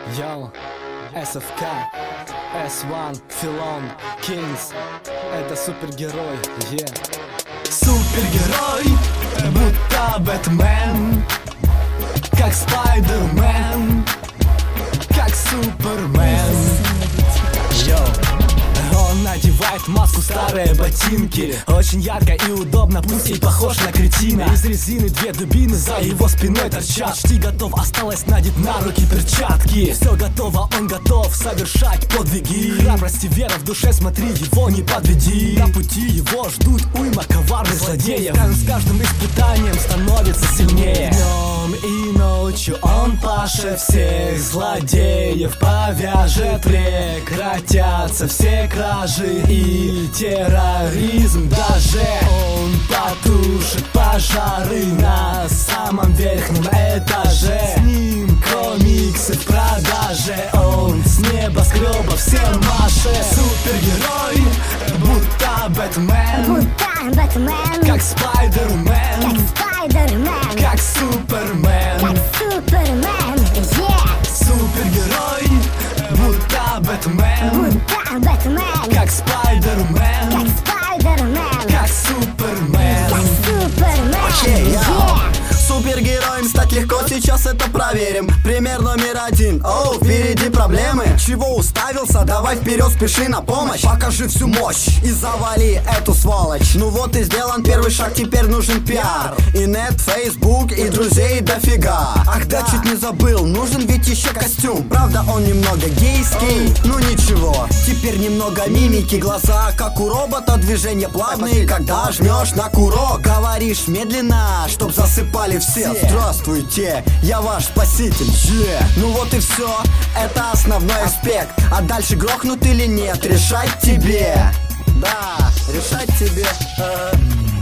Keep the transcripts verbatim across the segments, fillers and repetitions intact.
Йоу, эс эф ка, эс один, Филон, Кингс. Это супергерой, yeah. Супергерой, будто Бэтмен, как Спайдермен, как Супермен. Йоу. Он надевает маску, старые ботинки. Очень ярко и удобно, пусть и похож на кретина. Из резины две дубины за его спиной торчат. Почти готов, осталось надеть на руки перчатки. Все готово, он готов совершать подвиги. Храбрость и вера в душе, смотри, его не подведи. На пути его ждут уйма коварных злодеев. С каждым испытанием становится сильнее. Днем и ночью он пашет всех злодеев, повяжет, прекратятся все кражи и терроризм. Даже он потушит пожары на самом верхнем этаже. С ним комиксы в продаже, он с небоскреба всем машет. Супергерой, будто Бэтмен, будто Бэтмен, как Спайдермен, как Спайдермен, как Супермен, как Супермен, yeah. Супергерой, будто Бэтмен, будто Бэтмен, как Спайдермен, как Спайдермен, как Супермен, как Супермен, Окей, я yeah. Супергероем стать легко, сейчас это проверим. Пример номер один. Оу, впереди проблемы. Чего уставился? Давай вперед, спеши на помощь. Покажи всю мощь и завали эту сволочь. Ну вот и сделан первый шаг, теперь нужен пиар. И нет, фейсбук, и друзей дофига. Ах да, чуть не забыл, нужен ведь еще костюм. Правда, он немного гейский, ну ничего. Теперь немного мимики, глаза как у робота, движения плавные, когда жмешь на курок. Говоришь медленно, чтоб засыпали все. Здравствуйте, я ваш спаситель, yeah. Ну вот и все, это основной аспект. А дальше грохнут или нет, решать тебе. Да, решать тебе. э.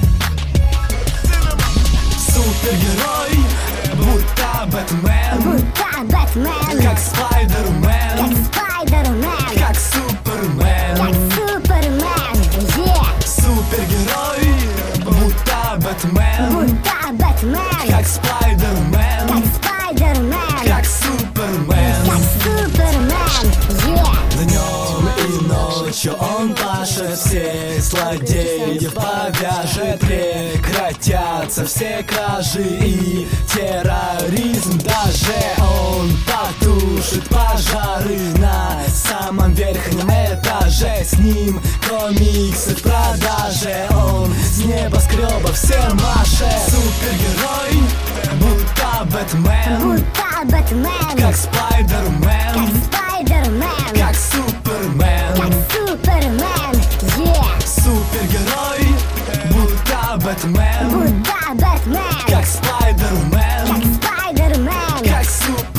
Супергерой, будто Бэтмен, будто Бэтмен, как Спайдермен, как Спайдермен, как Супермен, как Супермен, yeah. Супергерой, будто Бэтмен, будто Бэтмен, как Спайдермен, как Спайдермен, как Супермен, как Супермен, yeah. Днем и ночью он пашет всех злодеев, повяжет, прекратятся все кражи и терроризм. Даже он потушит пожары на самом верхнем этаже. С ним комиксы в продаже, он с небоскреба всем машет. Супергерой, будто Бэтмен, будто Бэтмен, как Спайдермен, как Спайдермен, как Супермен, как Супермен, yeah. Супергерой, будто Бэтмен, будто Бэтмен, как Спайдермен, как Спайдермен, как Супермен.